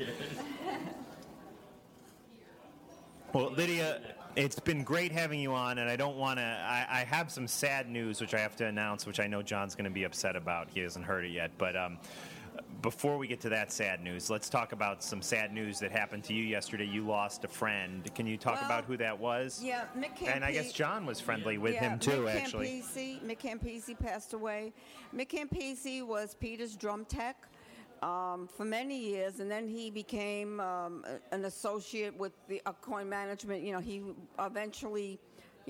Well, Lydia, it's been great having you on, and I don't want to. I have some sad news which I have to announce, which I know John's going to be upset about. He hasn't heard it yet, but before we get to that sad news, let's talk about some sad news that happened to you yesterday. You lost a friend. Can you talk about who that was? Yeah, Mick Campisi. And I guess John was friendly with him too, Mick actually. Mick Campisi passed away. Mick Campisi was Peter's drum tech for many years, and then he became an associate with the Coin Management. He eventually,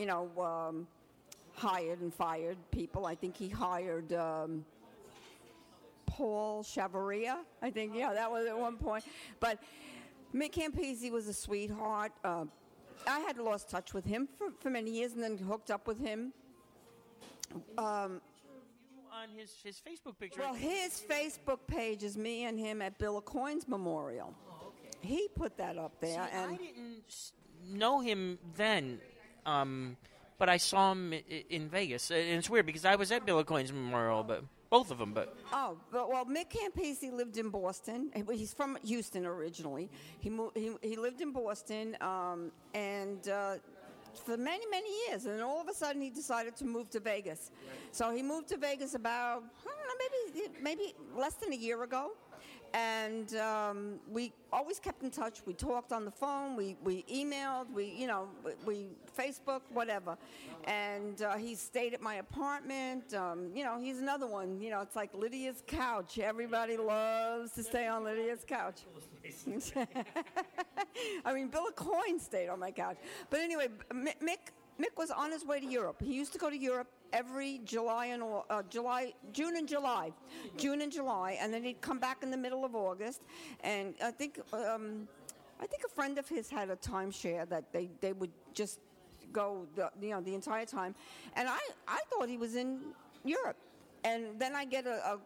hired and fired people. I think he hired Paul Chavaria. I think, that was at one point. But Mick Campisi was a sweetheart. I had lost touch with him for many years, and then hooked up with him. On his Facebook picture. Well, his Facebook page is me and him at Bill Aucoin's memorial. Oh, okay. He put that up there. See, and I didn't know him then, but I saw him in Vegas. And it's weird because I was at Bill Aucoin's memorial, but both of them. Well, Mick Campisi lived in Boston. He's from Houston originally. He lived in Boston, and for many, many years, and then all of a sudden he decided to move to Vegas. So he moved to Vegas about, maybe less than a year ago, and we always kept in touch. We talked on the phone, we emailed, we Facebook, whatever, and he stayed at my apartment. He's another one. It's like Lydia's couch. Everybody loves to stay on Lydia's couch. I mean, Bill Aucoin stayed on my couch. But anyway, Mick was on his way to Europe. He used to go to Europe every June and July, and then he'd come back in the middle of August. And I think a friend of his had a timeshare that they would just go the entire time. And I thought he was in Europe. And then I get an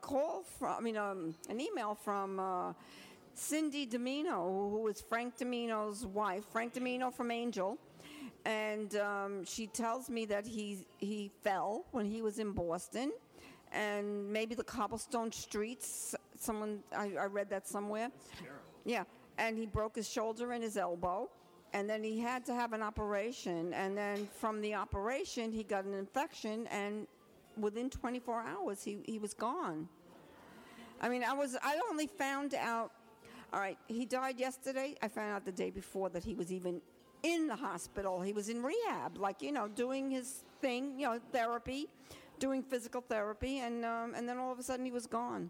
email from Cindy Domino, who was Frank Domino's wife, Frank Domino from Angel, and she tells me that he fell when he was in Boston, and maybe the cobblestone streets. I read that somewhere. Yeah, and he broke his shoulder and his elbow, and then he had to have an operation, and then from the operation he got an infection, and within 24 hours he was gone. I mean, I only found out. All right, he died yesterday. I found out the day before that he was even in the hospital. He was in rehab, doing his thing, therapy, doing physical therapy, and then all of a sudden he was gone.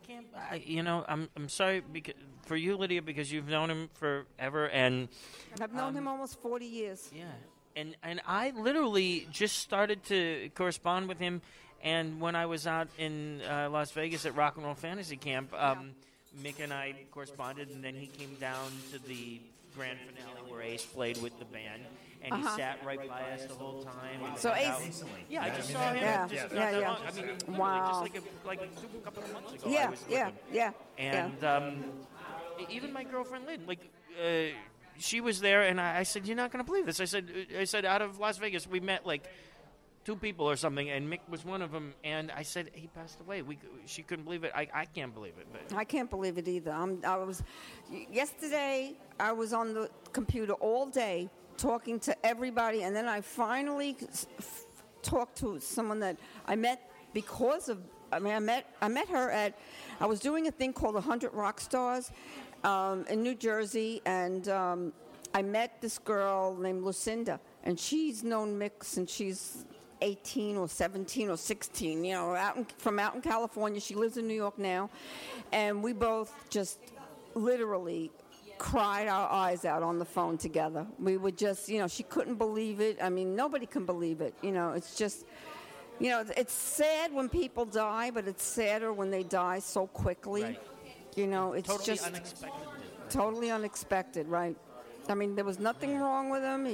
I'm sorry for you, Lydia, because you've known him forever, and I've known him almost 40 years. Yeah, and I literally just started to correspond with him, and when I was out in Las Vegas at Rock and Roll Fantasy Camp. Mick and I corresponded, and then he came down to the grand finale where Ace played with the band, and he sat right by us the whole time. And so Ace, I just saw him. Yeah. I mean, wow. Just like a couple of months ago. I was with him. And even my girlfriend Lynn, she was there, and I said, "You're not going to believe this." I said, out of Las Vegas, we met two people or something, and Mick was one of them. And I said, he passed away. She couldn't believe it. I can't believe it. But I can't believe it either. Yesterday, I was on the computer all day talking to everybody, and then I finally talked to someone that I met because of. I mean, I met her at. I was doing a thing called 100 Rock Stars in New Jersey, and I met this girl named Lucinda, and she's known Mick since she's 18 or 17 or 16. You know, from out in California. She lives in New York now, and we both just literally cried our eyes out on the phone together. We would just, she couldn't believe it. I mean, nobody can believe it. It's just, it's sad when people die, but it's sadder when they die so quickly. Right. It's Totally just unexpected. totally unexpected, right? I mean, there was nothing wrong with him.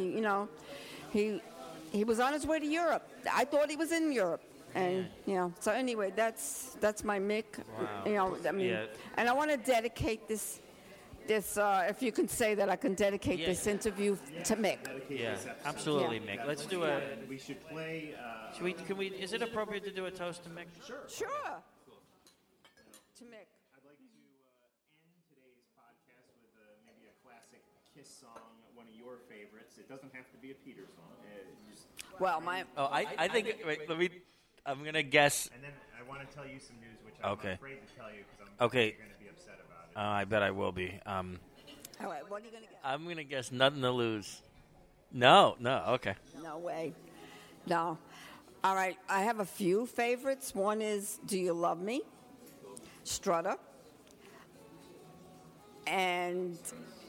He was on his way to Europe. I thought he was in Europe. And, so anyway, that's my Mick. Wow. And I want to dedicate this, if you can say that, I can dedicate this interview to Mick. Yeah, absolutely, Mick. Let's do a. We should play. Can we? Is it appropriate to do a toast to Mick? Sure. To Mick. I'd like to end today's podcast with maybe a classic Kiss song, one of your favorites. It doesn't have to be a Peter song. Well, my. Oh, I think. Wait, let me. I'm gonna guess. And then I want to tell you some news, which I'm afraid to tell you because I'm Okay. you're going to be upset about it. I bet I will be. All right, what are you going to get? I'm gonna guess nothing to lose. No. Okay. No way. No. All right, I have a few favorites. One is Do You Love Me? Strutter. And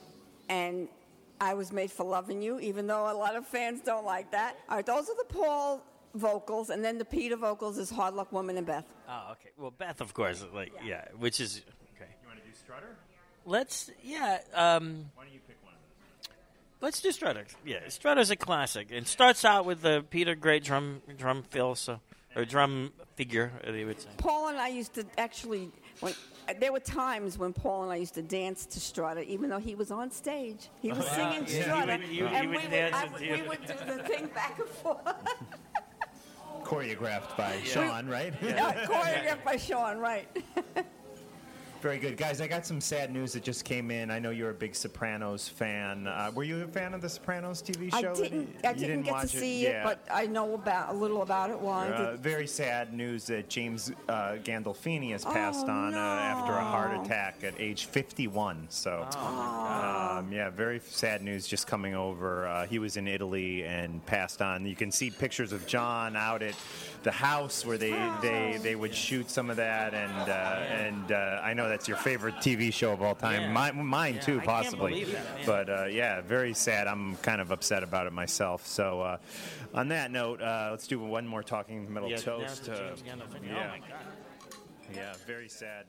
I Was Made for Loving You, even though a lot of fans don't like that. All right, those are the Paul vocals, and then the Peter vocals is Hard Luck Woman and Beth. Oh, okay. Well, Beth, of course. Which is okay. You want to do Strutter? Let's. Yeah. Why don't you pick one of those? Let's do Strutter. Yeah, Strutter's a classic. It starts out with the Peter great drum fill, or drum figure, they would say. Paul and I used to actually, there were times when Paul and I used to dance to Strutter, even though he was on stage. He was singing Strutter, and we would do the thing back and forth. Choreographed by Sean, right? Yeah, choreographed by Sean, right. Very good. Guys, I got some sad news that just came in. I know you're a big Sopranos fan. Were you a fan of the Sopranos TV show? I didn't get to see it, but I know a little about it. Why? Very sad news that James Gandolfini has passed on after a heart attack at age 51. So, very sad news just coming over. He was in Italy and passed on. You can see pictures of John out at the house where they would shoot some of that, and I know that's your favorite TV show of all time. Yeah. Mine too, possibly. I can't believe But very sad. I'm kind of upset about it myself. So on that note, let's do one more Talking Metal toast. James Gandolfini. yeah. Oh my God. Yeah, very sad.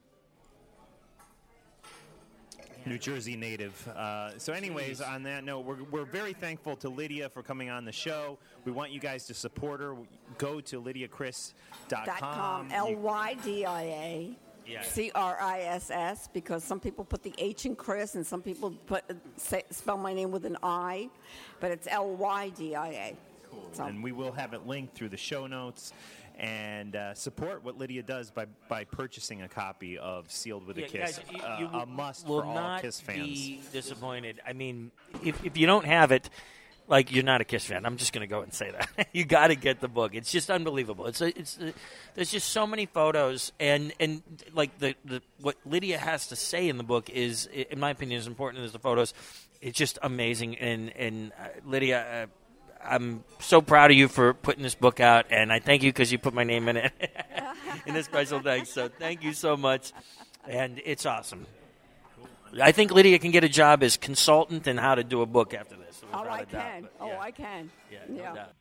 New Jersey native. So anyways, on that note, we're very thankful to Lydia for coming on the show. We want you guys to support her. Go to LydiaChris.com. LYDIA. CRISS, because some people put the H in Chris and some people spell my name with an I, but it's LYDIA. Cool. So. And we will have it linked through the show notes. And support what Lydia does by purchasing a copy of Sealed with a Kiss. Guys, you a must will for all not Kiss fans. be disappointed. I mean, if you don't have it, you're not a Kiss fan. I'm just going to go and say that. You got to get the book. It's just unbelievable. There's just so many photos, and the what Lydia has to say in the book is, in my opinion, as important as the photos. It's just amazing. And Lydia, I'm so proud of you for putting this book out, and I thank you because you put my name in it in a special thanks. So thank you so much, and it's awesome. I think Lydia can get a job as consultant in how to do a book after this. I can. I can. Yeah, no doubt.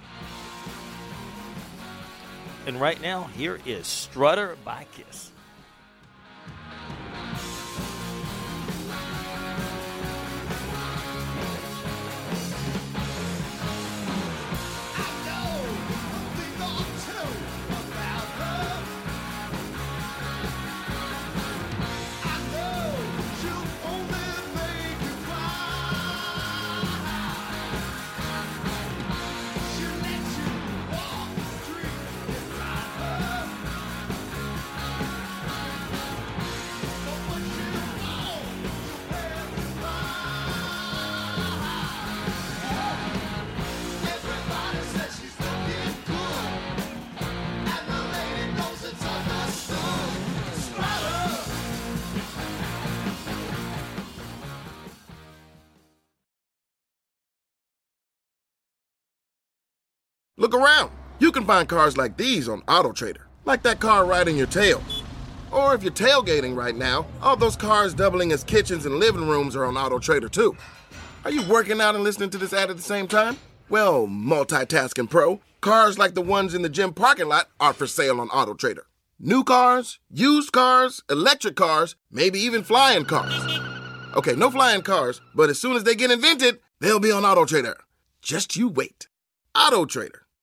And right now, here is Strutter by Kiss. Look around. You can find cars like these on AutoTrader, like that car riding your tail. Or if you're tailgating right now, all those cars doubling as kitchens and living rooms are on AutoTrader too. Are you working out and listening to this ad at the same time? Well, multitasking pro, cars like the ones in the gym parking lot are for sale on AutoTrader. New cars, used cars, electric cars, maybe even flying cars. Okay, no flying cars, but as soon as they get invented, they'll be on AutoTrader. Just you wait. AutoTrader.